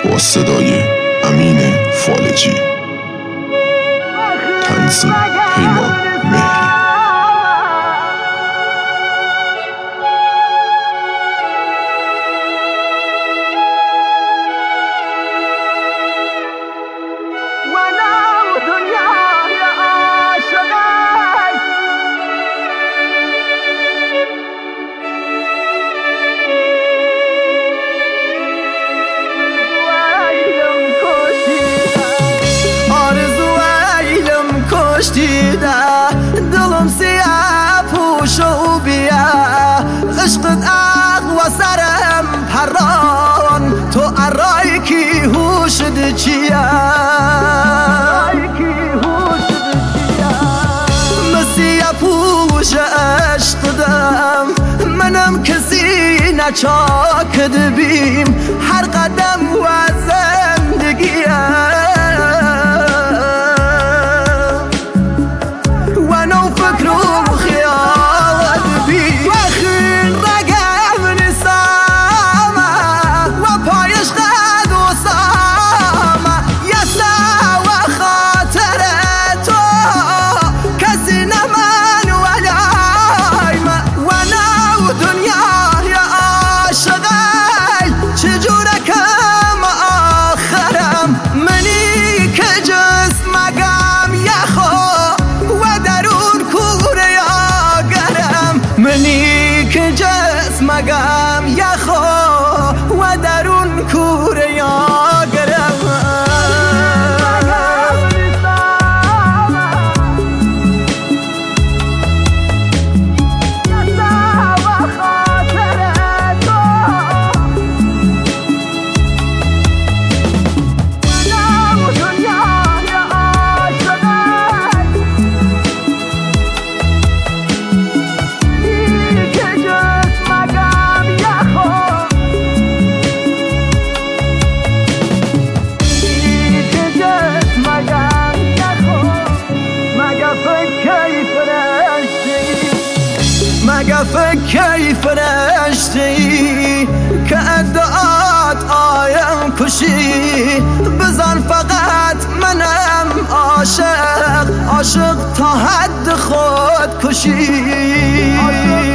با صدای امین فالجی، تنظیم پیمان مهری. دلم سیاه پوش و بیا عشقت اقوى سرم پران تو ارای کی هوشد چیا مسیح پوش عشق دم منم کسی نچاکد بیم هر قدم و زندگیم مگم یخو و درون کوره یا گرم مگه فکری فرشتی که ادعات آیم کشی بزن فقط منم عاشق تا حد خود کشی